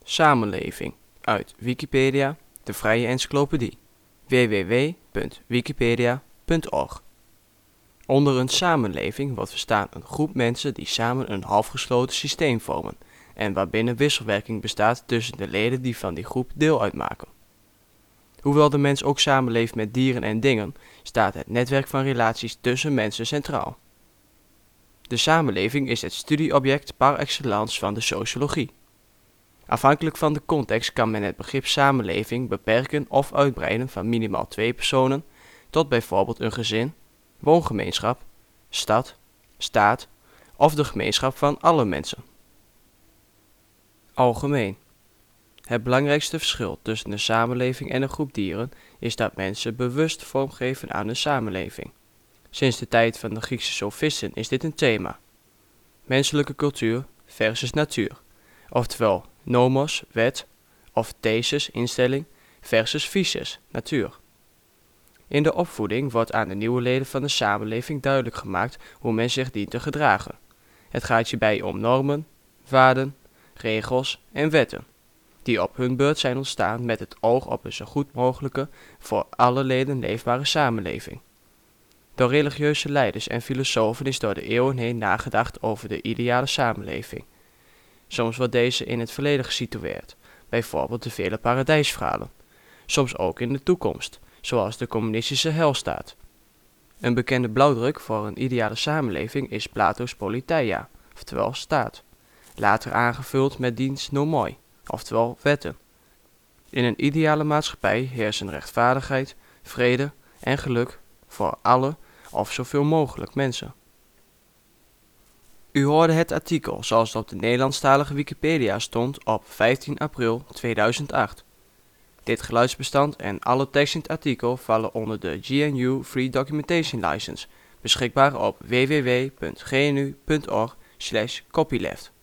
Samenleving, uit Wikipedia, de vrije encyclopedie. www.wikipedia.org. Onder een samenleving wordt verstaan een groep mensen die samen een halfgesloten systeem vormen en waarbinnen wisselwerking bestaat tussen de leden die van die groep deel uitmaken. Hoewel de mens ook samenleeft met dieren en dingen, staat het netwerk van relaties tussen mensen centraal. De samenleving is het studieobject par excellence van de sociologie. Afhankelijk van de context kan men het begrip samenleving beperken of uitbreiden van minimaal 2 personen tot bijvoorbeeld een gezin, woongemeenschap, stad, staat of de gemeenschap van alle mensen. Algemeen. Het belangrijkste verschil tussen een samenleving en een groep dieren is dat mensen bewust vormgeven aan een samenleving. Sinds de tijd van de Griekse sofisten is dit een thema. Menselijke cultuur versus natuur, oftewel nomos, wet, of thesis, instelling, versus physis, natuur. In de opvoeding wordt aan de nieuwe leden van de samenleving duidelijk gemaakt hoe men zich dient te gedragen. Het gaat hierbij om normen, waarden, regels en wetten, die op hun beurt zijn ontstaan met het oog op een zo goed mogelijke, voor alle leden leefbare samenleving. Door religieuze leiders en filosofen is door de eeuwen heen nagedacht over de ideale samenleving. Soms wordt deze in het verleden gesitueerd, bijvoorbeeld de vele paradijsverhalen, soms ook in de toekomst, zoals de communistische helstaat. Een bekende blauwdruk voor een ideale samenleving is Plato's Politeia, oftewel staat, later aangevuld met diens nomoi, oftewel wetten. In een ideale maatschappij heersen rechtvaardigheid, vrede en geluk voor alle of zoveel mogelijk mensen. U hoorde het artikel zoals het op de Nederlandstalige Wikipedia stond op 15 april 2008. Dit geluidsbestand en alle tekst in het artikel vallen onder de GNU Free Documentation License, beschikbaar op www.gnu.org/copyleft.